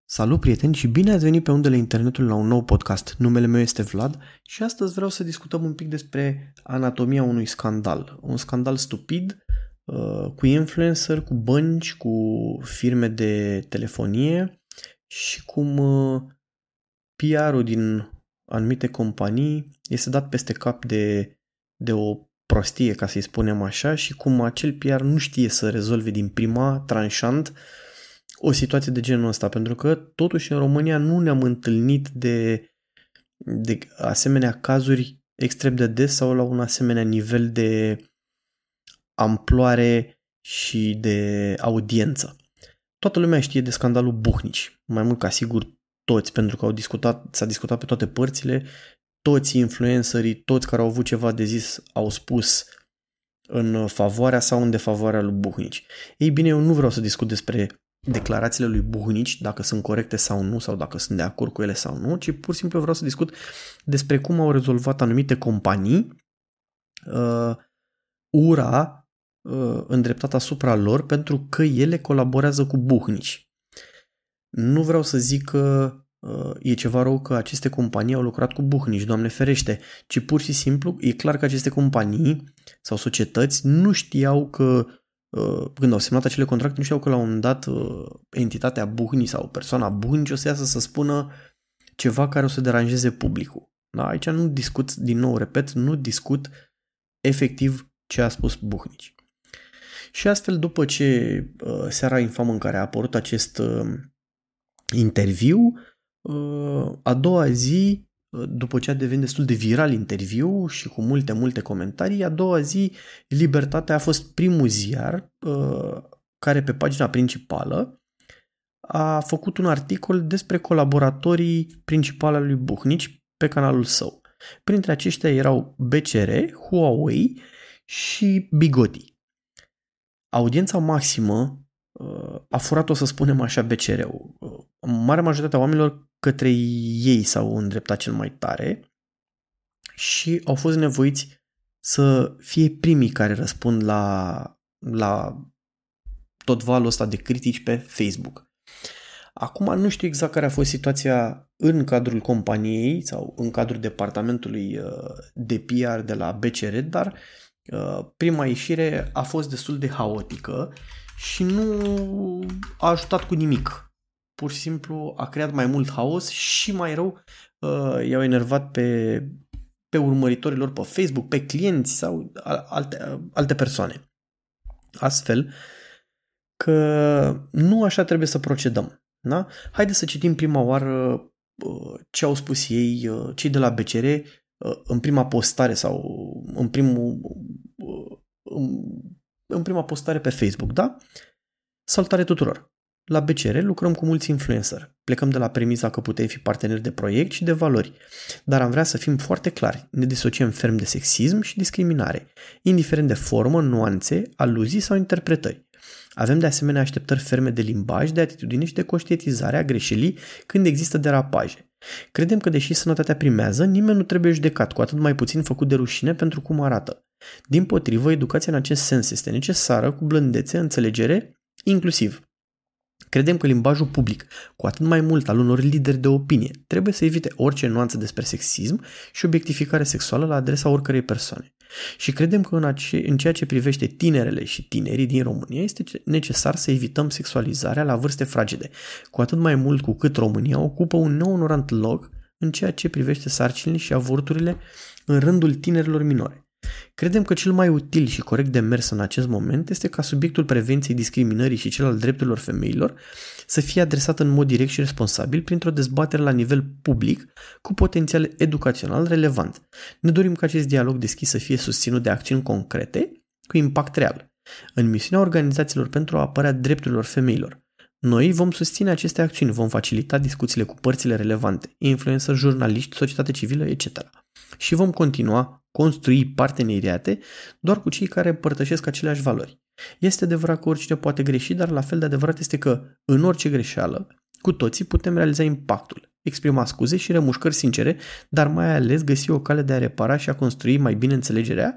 Salut, prieteni, și bine ați venit pe undele internetului la un nou podcast. Numele meu este Vlad și astăzi vreau să discutăm un pic despre anatomia unui scandal. Un scandal stupid, cu influencer, cu bănci, cu firme de telefonie și cum PR-ul din anumite companii este dat peste cap de o prostie, ca să-i spunem așa, și cum acel PR nu știe să rezolve din prima, tranșant, o situație de genul ăsta, pentru că totuși în România nu ne-am întâlnit de asemenea cazuri extrem de des sau la un asemenea nivel de amploare și de audiență. Toată lumea știe de scandalul Buhnici, mai mult ca sigur toți, pentru că s-a discutat pe toate părțile, toți influencerii, toți care au avut ceva de zis au spus în favoarea sau în defavoarea lui Buhnici. Ei bine, eu nu vreau să discut despre declarațiile lui Buhnici, dacă sunt corecte sau nu, sau dacă sunt de acord cu ele sau nu, ci pur și simplu vreau să discut despre cum au rezolvat anumite companii ura îndreptată asupra lor pentru că ele colaborează cu Buhnici. Nu vreau să zic că e ceva rău că aceste companii au lucrat cu Buhnici, Doamne ferește, ci pur și simplu e clar că aceste companii sau societăți nu știau că când au semnat acele contracte, nu știau că la un moment dat entitatea Buhnici sau persoana Buhnici o să iasă să spună ceva care o să deranjeze publicul. Da? Aici nu discut, din nou repet, nu discut efectiv ce a spus Buhnici. Și astfel, după ce seara infamă în care a apărut acest interviu, a doua zi, după ce a devenit destul de viral interviu și cu multe comentarii, a doua zi Libertatea a fost primul ziar care pe pagina principală a făcut un articol despre colaboratorii principali al lui Buhnici pe canalul său. Printre aceștia erau BCR, Huawei și Bigoti. Audiența maximă a furat-o, să spunem așa, BCR-ul. Marea majoritatea oamenilor către ei s-au îndreptat cel mai tare și au fost nevoiți să fie primii care răspund la tot valul ăsta de critici pe Facebook. Acum nu știu exact care a fost situația în cadrul companiei sau în cadrul departamentului de PR de la BCR, dar prima ieșire a fost destul de haotică și nu a ajutat cu nimic. Pur și simplu a creat mai mult haos și mai rău i-au enervat pe urmăritorilor pe Facebook, pe clienți sau alte persoane. Astfel că nu așa trebuie să procedăm. Da? Haideți să citim prima oară ce au spus ei, cei de la BCR, în prima postare sau în prima postare pe Facebook. Da? Salutare tuturor! La BCR lucrăm cu mulți influenceri. Plecăm de la premisa că putem fi parteneri de proiect și de valori. Dar am vrea să fim foarte clari. Ne disociem ferm de sexism și discriminare, indiferent de formă, nuanțe, aluzii sau interpretări. Avem de asemenea așteptări ferme de limbaj, de atitudine și de conștientizare a greșelii când există derapaje. Credem că deși sănătatea primează, nimeni nu trebuie judecat, cu atât mai puțin făcut de rușine pentru cum arată. Dimpotrivă, educația în acest sens este necesară, cu blândețe, înțelegere, inclusiv. Credem că limbajul public, cu atât mai mult al unor lideri de opinie, trebuie să evite orice nuanță despre sexism și obiectificare sexuală la adresa oricărei persoane. Și credem că în ceea ce privește tinerele și tinerii din România este necesar să evităm sexualizarea la vârste fragede, cu atât mai mult cu cât România ocupă un neonorant loc în ceea ce privește sarcinile și avorturile în rândul tinerilor minore. Credem că cel mai util și corect de mers în acest moment este ca subiectul prevenției discriminării și cel al drepturilor femeilor să fie adresat în mod direct și responsabil printr-o dezbatere la nivel public cu potențial educațional relevant. Ne dorim ca acest dialog deschis să fie susținut de acțiuni concrete cu impact real. În misiunea organizațiilor pentru a apărea drepturilor femeilor, noi vom susține aceste acțiuni, vom facilita discuțiile cu părțile relevante, influencer, jurnaliști, societate civilă, etc. Și vom continua construi parteneriate doar cu cei care împărtășesc aceleași valori. Este adevărat că oricine poate greși, dar la fel de adevărat este că, în orice greșeală, cu toții putem realiza impactul, exprima scuze și remușcări sincere, dar mai ales găsi o cale de a repara și a construi mai bine înțelegerea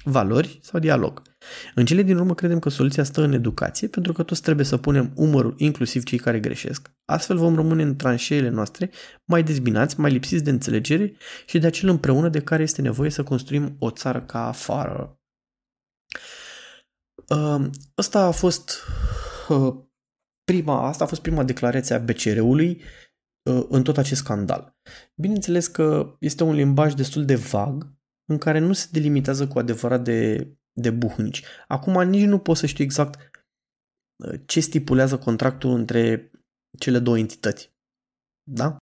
valori sau dialog. În cele din urmă credem că soluția stă în educație, pentru că toți trebuie să punem umărul, inclusiv cei care greșesc. Astfel vom rămâne în tranșeele noastre mai dezbinați, mai lipsiți de înțelegere și de acel împreună de care este nevoie să construim o țară ca afară. Asta a fost prima declarație a BCR-ului în tot acest scandal. Bineînțeles că este un limbaj destul de vag, în care nu se delimitează cu adevărat de buhnici. Acum nici nu pot să știu exact ce stipulează contractul între cele două entități. Da?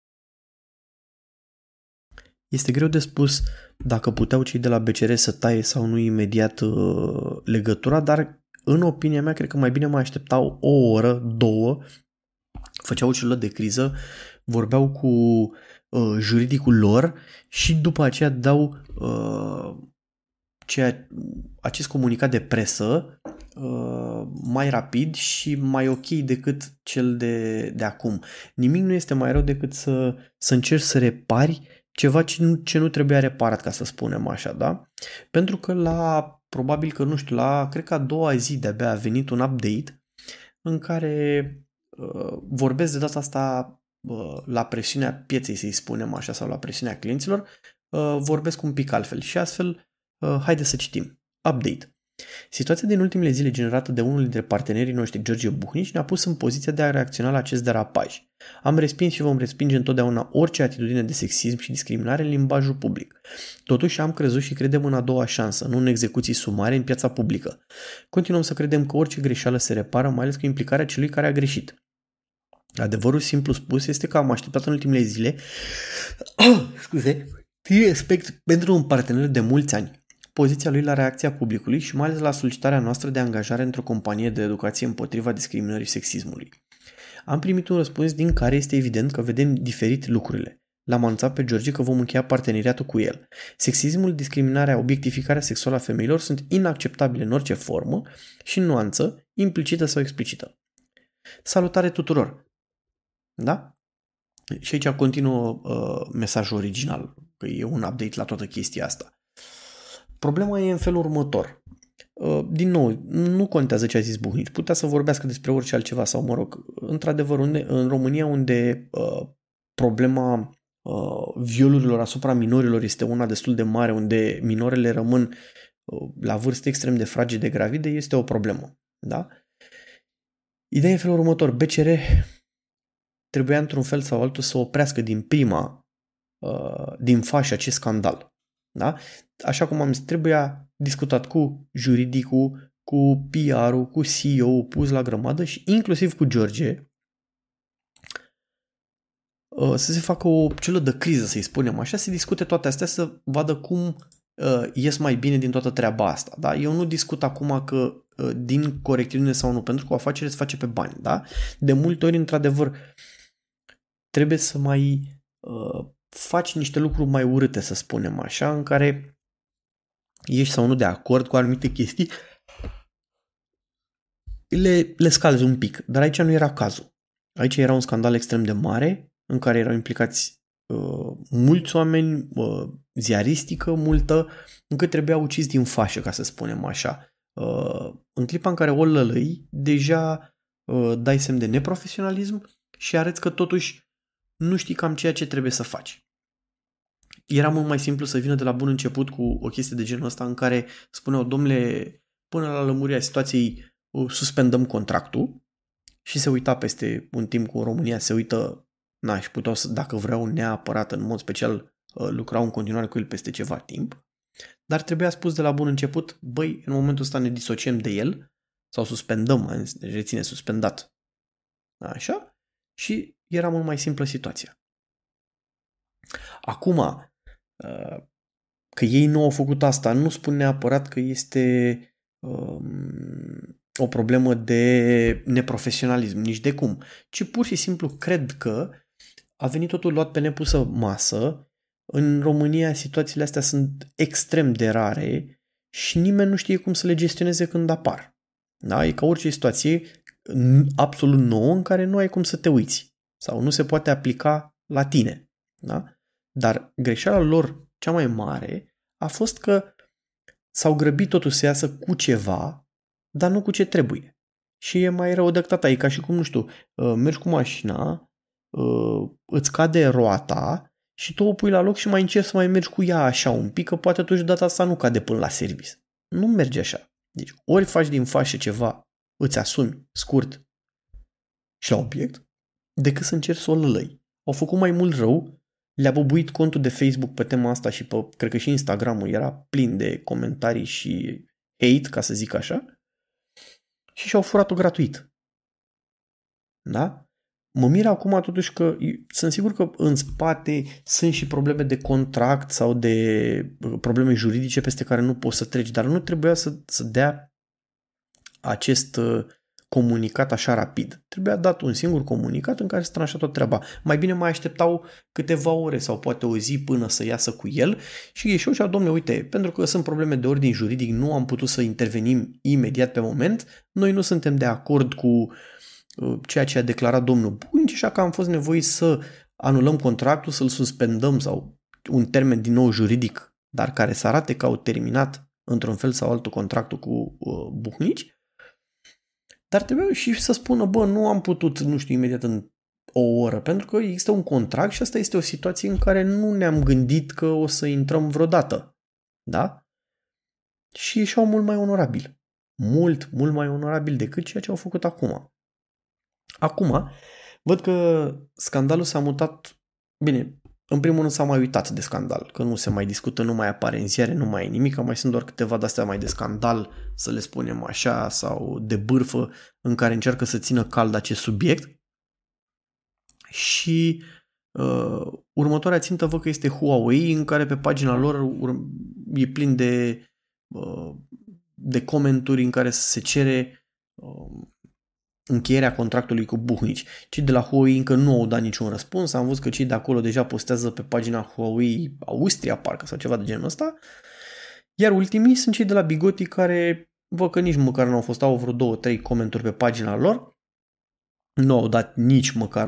Este greu de spus dacă puteau cei de la BCR să taie sau nu imediat legătura, dar în opinia mea cred că mai bine mai așteptau o oră, două, făceau o celulă de criză, vorbeau cu juridicul lor și după aceea dau acest comunicat de presă mai rapid și mai ok decât cel de acum. Nimic nu este mai rău decât să încerci să repari ceva ce nu trebuia reparat, ca să spunem așa, da? Pentru că probabil că, nu știu, cred că a doua zi de-abia a venit un update în care vorbesc de data asta la presiunea pieței, să-i spunem așa, sau la presiunea clienților, vorbesc un pic altfel și astfel, haide să citim. Update. Situația din ultimele zile generată de unul dintre partenerii noștri, George Buhnici, ne-a pus în poziția de a reacționa la acest derapaj. Am respins și vom respinge întotdeauna orice atitudine de sexism și discriminare în limbajul public. Totuși am crezut și credem în a doua șansă, nu în execuții sumare în piața publică. Continuăm să credem că orice greșeală se repară, mai ales cu implicarea celui care a greșit. Adevărul simplu spus este că am așteptat în ultimele zile respect pentru un partener de mulți ani, poziția lui la reacția publicului și mai ales la solicitarea noastră de angajare într-o companie de educație împotriva discriminării și sexismului. Am primit un răspuns din care este evident că vedem diferit lucrurile. L-am anunțat pe George că vom încheia parteneriatul cu el. Sexismul, discriminarea, obiectificarea sexuală a femeilor sunt inacceptabile în orice formă și în nuanță, implicită sau explicită. Salutare tuturor! Da? Și aici continuă mesajul original, că e un update la toată chestia asta. Problema e în felul următor. Din nou, nu contează ce a zis Buhnici, putea să vorbească despre orice altceva sau, mă rog, într-adevăr, în România unde problema violurilor asupra minorilor este una destul de mare, unde minorele rămân la vârste extrem de fragede, gravide, este o problemă. Da? Ideea e în felul următor. BCR trebuia într-un fel sau altul să oprească din fașă acest scandal. Da? Așa cum am zis, trebuia discutat cu juridicul, cu PR-ul, cu CEO-ul pus la grămadă și inclusiv cu George să se facă o celulă de criză, să-i spunem așa, să discute toate astea, să vadă cum ies mai bine din toată treaba asta. Da? Eu nu discut acum că din corectitudine sau nu, pentru că o afacere se face pe bani. Da? De multe ori, într-adevăr, trebuie să mai faci niște lucruri mai urâte, să spunem așa, în care ești sau nu de acord cu anumite chestii, le scalzi un pic. Dar aici nu era cazul. Aici era un scandal extrem de mare, în care erau implicați mulți oameni, ziaristică multă, încât trebuia ucis din fașă, ca să spunem așa. În clipa în care o lălăi, deja dai semn de neprofesionalism și arăți că totuși nu știi cam ceea ce trebuie să faci. Era mult mai simplu să vină de la bun început cu o chestie de genul ăsta în care spuneau, domnule, până la lămurirea situației suspendăm contractul și se uita peste un timp cu România, se uită, și puteau să, dacă vreau neapărat în mod special, lucrau în continuare cu el peste ceva timp, dar trebuia spus de la bun început, băi, în momentul ăsta ne disociem de el sau suspendăm, reține suspendat. Așa? Și era mult mai simplă situația. Acum, că ei nu au făcut asta, nu spun neapărat că este o problemă de neprofesionalism, nici de cum, ci pur și simplu cred că a venit totul luat pe nepusă masă. În România situațiile astea sunt extrem de rare și nimeni nu știe cum să le gestioneze când apar. Da? E ca orice situație absolut nouă în care nu ai cum să te uiți sau nu se poate aplica la tine. Da? Dar greșeala lor cea mai mare a fost că s-au grăbit totuși să iasă cu ceva, dar nu cu ce trebuie. Și e mai rău decât atât. E ca și cum, nu știu, mergi cu mașina, îți cade roata și tu o pui la loc și mai încerci să mai mergi cu ea așa un pic, că poate atunci data asta nu cade până la service. Nu merge așa. Deci ori faci din fașă ceva, îți asumi scurt și la obiect, decât să încerci să o lălăi. Au făcut mai mult rău, le-a bubuit contul de Facebook pe tema asta și pe, cred că și Instagramul era plin de comentarii și hate, ca să zic așa, și și-au furat-o gratuit. Da? Mă miră acum totuși că sunt sigur că în spate sunt și probleme de contract sau de probleme juridice peste care nu poți să treci, dar nu trebuia să dea acest comunicat așa rapid. Trebuia dat un singur comunicat în care se tranșa tot treaba. Mai bine mai așteptau câteva ore sau poate o zi până să iasă cu el și ieșeau și au, domne, uite, pentru că sunt probleme de ordin juridic, nu am putut să intervenim imediat pe moment, noi nu suntem de acord cu ceea ce a declarat domnul Buhnici, așa că am fost nevoiți să anulăm contractul, să-l suspendăm sau un termen din nou juridic, dar care să arate că au terminat într-un fel sau altul contractul cu Buhnici. Dar trebuia și să spună, nu am putut, nu știu, imediat în o oră, pentru că există un contract și asta este o situație în care nu ne-am gândit că o să intrăm vreodată. Da? Și ieșeau mult mai onorabil. Mult mai onorabil decât ceea ce au făcut acum. Acum, văd că scandalul s-a mutat, bine, în primul rând s-a mai uitat de scandal, că nu se mai discută, nu mai apare în ziare, nu mai e nimic, mai sunt doar câteva de-astea mai de scandal, să le spunem așa, sau de bârfă, în care încearcă să țină cald acest subiect. Și următoarea țintă văd că este Huawei, în care pe pagina lor e plin de comenturi în care se cere încheierea contractului cu Buhnici. Cei de la Huawei încă nu au dat niciun răspuns. Am văzut că cei de acolo deja postează pe pagina Huawei Austria, parcă, sau ceva de genul ăsta. Iar ultimii sunt cei de la Bigoti, care văd că nici măcar nu au fost, au vreo 2-3 comentarii pe pagina lor. Nu au dat nici măcar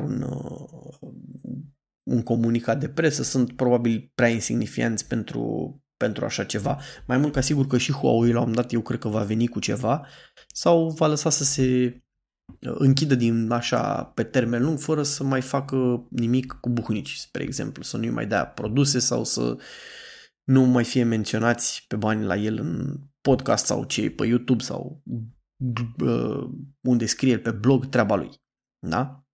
un comunicat de presă. Sunt probabil prea insignifianți pentru așa ceva. Mai mult ca sigur că și Huawei la un moment dat eu cred că va veni cu ceva sau va lăsa să se închidă din așa pe termen lung fără să mai facă nimic cu Buhnici, spre exemplu, să nu-i mai dea produse sau să nu mai fie menționați pe bani la el în podcast sau ce pe YouTube sau unde scrie pe blog, treaba lui. Da?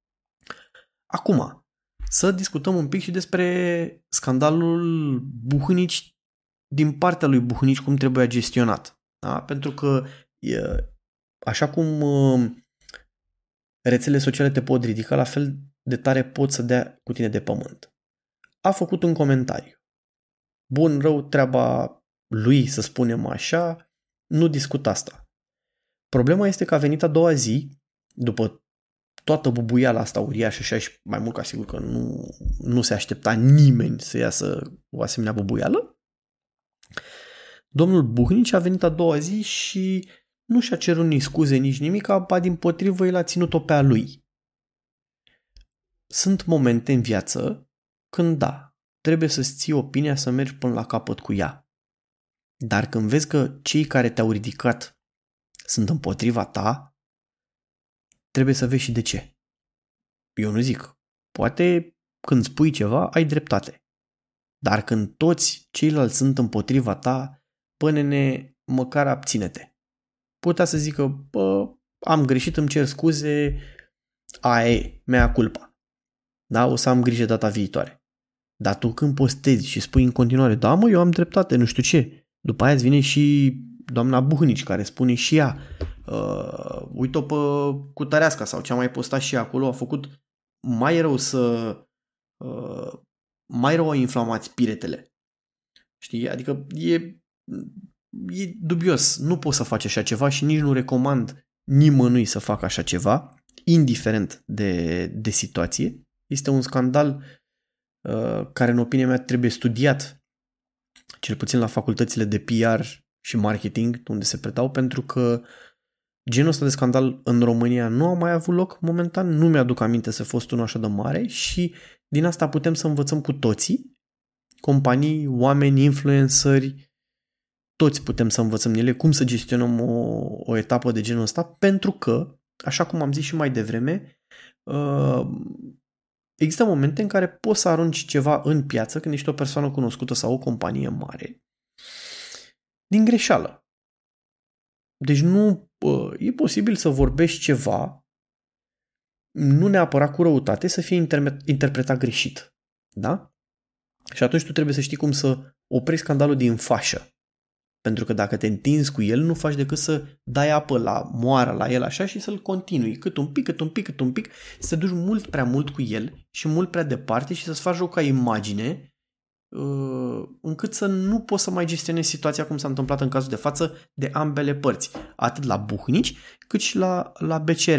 Acum, să discutăm un pic și despre scandalul Buhnici din partea lui Buhnici, cum trebuia gestionat. Da? Pentru că așa cum rețelele sociale te pot ridica, la fel de tare pot să dea cu tine de pământ. A făcut un comentariu. Bun, rău, treaba lui, să spunem așa, nu discut asta. Problema este că a venit a doua zi, după toată bubuiala asta uriașă și mai mult ca sigur că nu se aștepta nimeni să iasă o asemenea bubuială, domnul Buhnici a venit a doua zi și nu și-a cerut nici scuze, nici nimic, ba dimpotrivă el a ținut-o pe a lui. Sunt momente în viață când da, trebuie să-ți ții opinia să mergi până la capăt cu ea. Dar când vezi că cei care te-au ridicat sunt împotriva ta, trebuie să vezi și de ce. Eu nu zic. Poate când spui ceva, ai dreptate. Dar când toți ceilalți sunt împotriva ta, nene, măcar abține-te. Putea să zică, am greșit, îmi cer scuze, aia e, mea culpa. Da, o să am grijă data viitoare. Dar tu când postezi și spui în continuare, da mă, eu am dreptate, nu știu ce, după aia îți vine și doamna Buhnici care spune și ea, uite-o pe Cutăreasca sau ce a mai postat și ea acolo, a făcut mai rău mai rău a inflamat spiretele. Știi? Adică e dubios. Nu poți să faci așa ceva și nici nu recomand nimănui să facă așa ceva, indiferent de situație. Este un scandal care, în opinia mea, trebuie studiat, cel puțin la facultățile de PR și marketing, unde se predau, pentru că genul ăsta de scandal în România nu a mai avut loc momentan, nu mi-aduc aminte să fost unul așa de mare și din asta putem să învățăm cu toții, companii, oameni, influenceri, toți putem să învățăm ele cum să gestionăm o etapă de genul ăsta, pentru că, așa cum am zis și mai devreme, există momente în care poți să arunci ceva în piață când ești o persoană cunoscută sau o companie mare din greșeală. Deci nu e posibil să vorbești ceva, nu neapărat cu răutate, să fie interpretat greșit. Da? Și atunci tu trebuie să știi cum să oprești scandalul din fașă. Pentru că dacă te întinzi cu el, nu faci decât să dai apă la moară la el așa și să-l continui cât un pic, să te duci mult prea mult cu el și mult prea departe și să-ți faci o ca imagine încât să nu poți să mai gestionezi situația cum s-a întâmplat în cazul de față de ambele părți, atât la Buhnici cât și la BCR.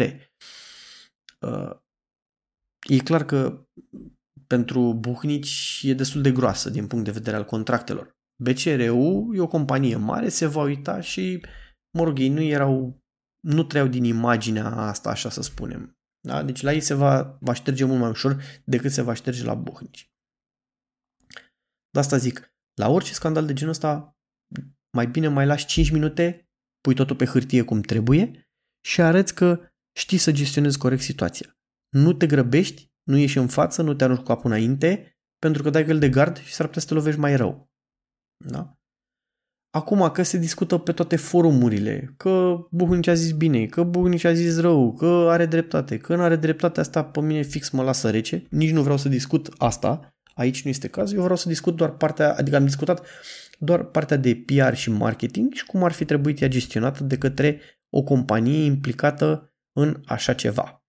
E clar că pentru Buhnici e destul de groasă din punct de vedere al contractelor. BCR-ul e o companie mare, se va uita și, mă rog, ei nu trăiau din imaginea asta, așa să spunem. Da? Deci la ei se va șterge mult mai ușor decât se va șterge la Buhnici. De asta zic, la orice scandal de genul ăsta, mai bine mai lași 5 minute, pui totul pe hârtie cum trebuie și arăți că știi să gestionezi corect situația. Nu te grăbești, nu ieși în față, nu te arunci cu capul înainte, pentru că dai fel de gard și s-ar putea să te lovești mai rău. Da? Acum că se discută pe toate forumurile, că Buhnici a zis bine, că Buhnici a zis rău, că are dreptate, că nu are dreptate, asta pe mine fix mă lasă rece, nici nu vreau să discut asta, aici nu este cazul, eu vreau să discut doar partea, adică am discutat doar partea de PR și marketing și cum ar fi trebuit ea gestionată de către o companie implicată în așa ceva.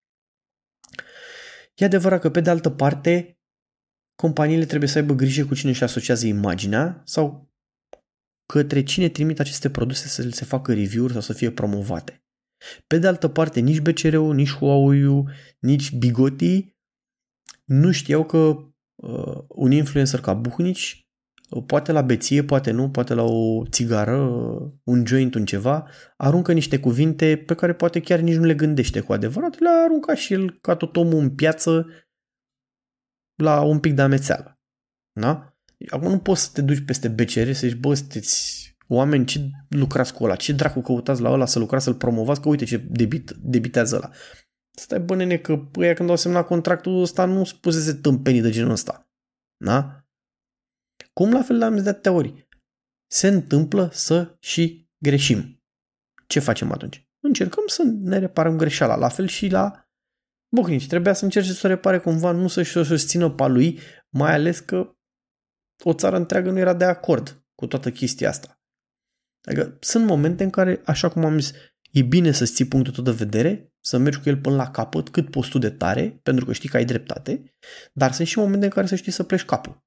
E adevărat că pe de altă parte companiile trebuie să aibă grijă cu cine își asociază imaginea sau către cine trimit aceste produse să se facă review-uri sau să fie promovate. Pe de altă parte, nici BCR-ul, nici Huawei-ul, nici Bigoti nu știau că un influencer ca Buhnici, poate la beție, poate nu, poate la o țigară, un joint, un ceva, aruncă niște cuvinte pe care poate chiar nici nu le gândește cu adevărat, le-a aruncat și el ca tot omul în piață la un pic de amețeală. Da? Acum nu poți să te duci peste BCR să zici, bă, sunteți oameni, ce lucrați cu ăla? Ce dracu căutați la ăla să lucrați, să-l promovați? Că uite ce debitează ăla. Stai, bă, nene, că ăia când au semnat contractul ăsta nu spusese tâmpenii de genul ăsta. Da? Cum la fel am zis de atâtea ori. Se întâmplă să și greșim. Ce facem atunci? Încercăm să ne reparăm greșeala. La fel și la Buhnici. Trebuia să încerce să o repare cumva, nu să-și o susțină pe lui, mai ales că o țară întreagă nu era de acord cu toată chestia asta. Adică sunt momente în care, așa cum am zis, e bine să-ți ții punctul tău de vedere, să mergi cu el până la capăt, cât poți tu de tare, pentru că știi că ai dreptate, dar sunt și momente în care să știi să pleci capul.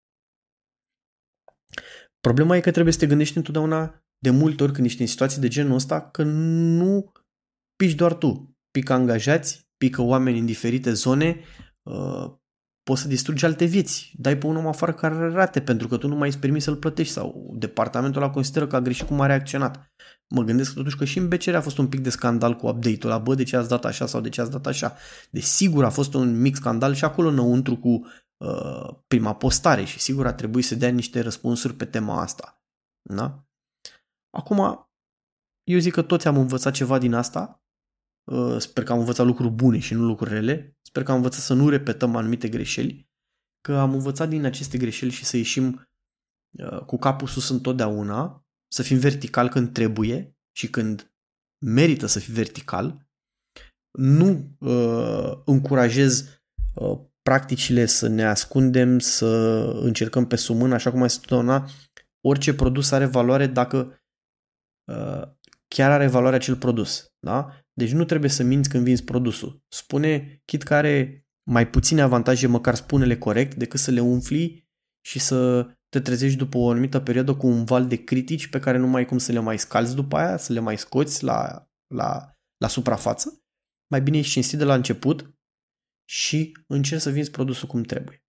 Problema e că trebuie să te gândești întotdeauna, de multe ori când ești în situații de genul ăsta, că nu pici doar tu. Pică angajați, pică oameni în diferite zone, poți să distrugi alte vieți. Dai pe un om afară care are rate pentru că tu nu mai îți permis să-l plătești sau departamentul ăla consideră că a greșit cum a reacționat. Mă gândesc totuși că și în BCR a fost un pic de scandal cu update-ul ăla. Bă, de ce ați dat așa sau de ce ați dat așa? Desigur a fost un mic scandal și acolo înăuntru cu prima postare și sigur a trebuit să dea niște răspunsuri pe tema asta. Da? Acum, eu zic că toți am învățat ceva din asta. Sper că am învățat lucruri bune și nu lucruri rele. Sper că am învățat să nu repetăm anumite greșeli, că am învățat din aceste greșeli și să ieșim cu capul sus întotdeauna, să fim vertical când trebuie și când merită să fii vertical. Nu încurajez practicile să ne ascundem, să încercăm pe sub mână, așa cum ai spus întotdeauna, orice produs are valoare dacă chiar are valoare acel produs. Da? Deci nu trebuie să minți când vinzi produsul. Spune, chit că are mai puține avantaje, măcar spune-le corect, decât să le umfli și să te trezești după o anumită perioadă cu un val de critici pe care nu mai ai cum să le mai scalzi după aia, să le mai scoți la suprafață. Mai bine ești cinstit de la început și încerci să vinzi produsul cum trebuie.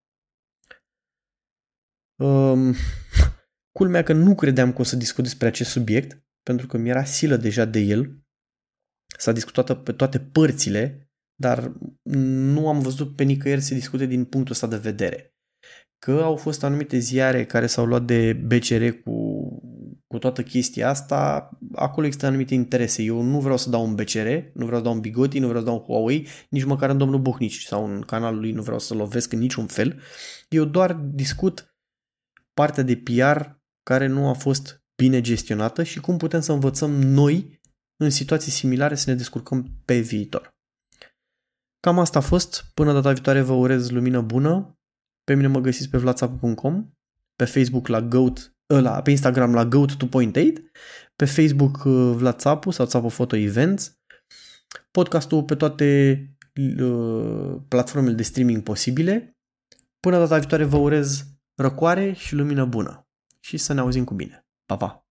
Culmea că nu credeam că o să discut despre acest subiect, pentru că mi-era silă deja de el. S-a discutat pe toate părțile, dar nu am văzut pe nicăieri să se discute din punctul ăsta de vedere. Că au fost anumite ziare care s-au luat de BCR cu cu toată chestia asta, acolo există anumite interese. Eu nu vreau să dau un BCR, nu vreau să dau un Bigoti, nu vreau să dau un Huawei, nici măcar în domnul Buhnici sau în canalul lui nu vreau să lovesc în niciun fel. Eu doar discut partea de PR care nu a fost bine gestionată și cum putem să învățăm noi în situații similare să ne descurcăm pe viitor. Cam asta a fost. Până data viitoare vă urez lumină bună. Pe mine mă găsiți pe whatsapp.com, pe Facebook pe Instagram la Goat 2.8, pe Facebook Vlad Țapu sau Țapu Photo Events, podcastul pe toate platformele de streaming posibile. Până data viitoare vă urez răcoare și lumină bună și să ne auzim cu bine. Pa, pa!